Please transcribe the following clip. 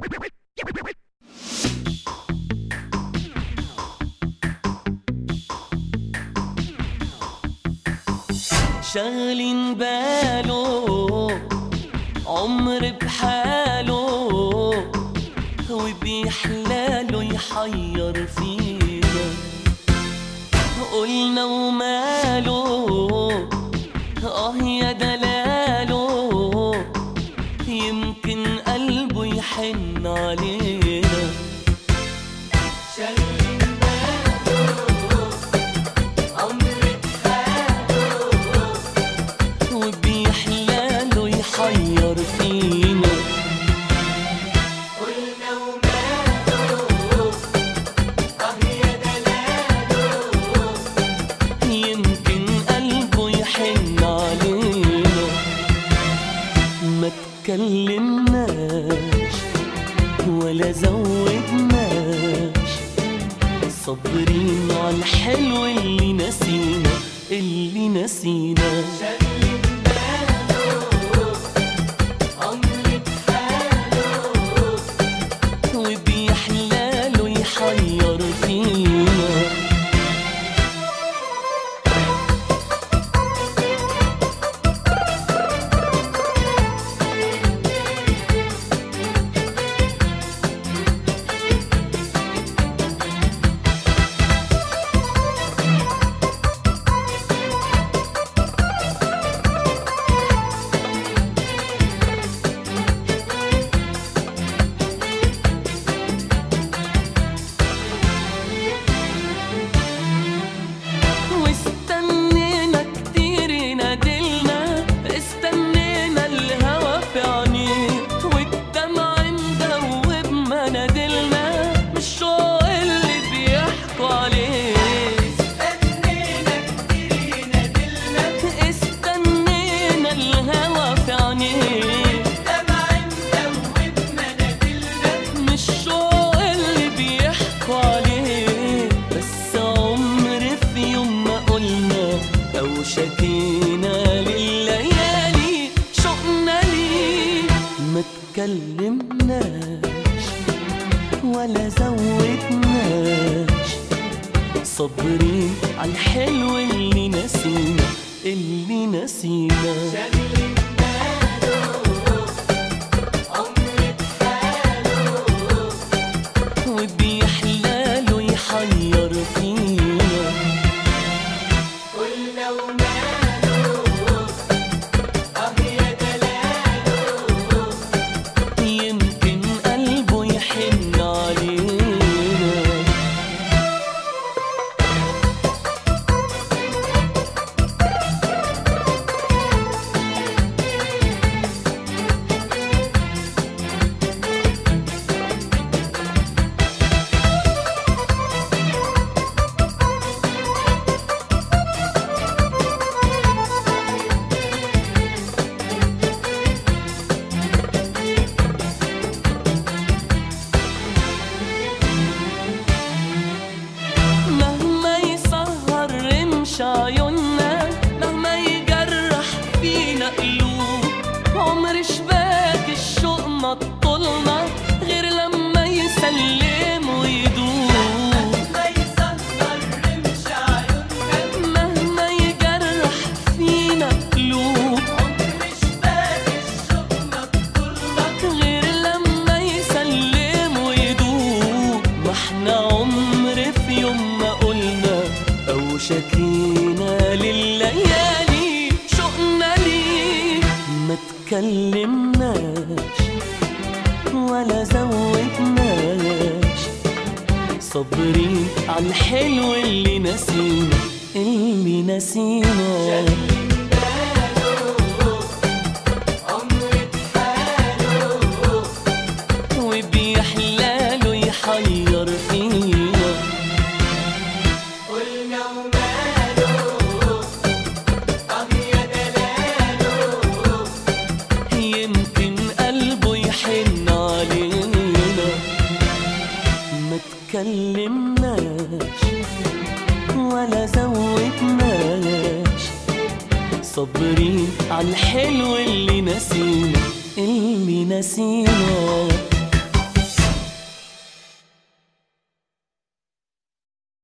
شاغلين باله عمر بحاله وبيحلاله يحير فينا، قلنا وماله يا دلاله يمكن قلبه يحن علينا. شاغلين باله عمر بحاله وبيحلاله يحير فينا، قلنا وماله يا دلاله يمكن قلبه يحن علينا. ما تكلمناش ولا زودناش، صابرين على الحلو اللي نسينا اللي نسينا. شاغلين باله عمر بحاله وبيحلاله يحير فينا. شكينا لليالي شوقنا ليه، ما تكلمناش ولا زودناش، صابرين على الحلو اللي نسينا اللي نسينا. شاغلين باله عمر بحاله وبيحلاله يحير فينا، قلنا وماله يا دلاله يمكن قلبه يحن علينا. عيوننا مهما يجرح فينا قلوب، عمر شباك الشوق ما طولنا غير لما يسلم ويدوب. مهما يسهر رمش عيوننا مهما يجرح فينا قلوب، عمر شباك الشوق ما طولنا غير لما يسلم ويدوب. ما احنا عمر في يوم ما قلنا أو شكينا لليالي شوقنا ليه، ما تكلمناش ولا زودناش، صابرين على الحلو اللي نسينا اللي نسينا. وبيحلاله يحير فينا، قلنا وماله يا دلاله يمكن قلبه يحن علينا. ما تكلمناش ولا زودناش، صابرين على الحلو اللي نسينا اللي نسينا.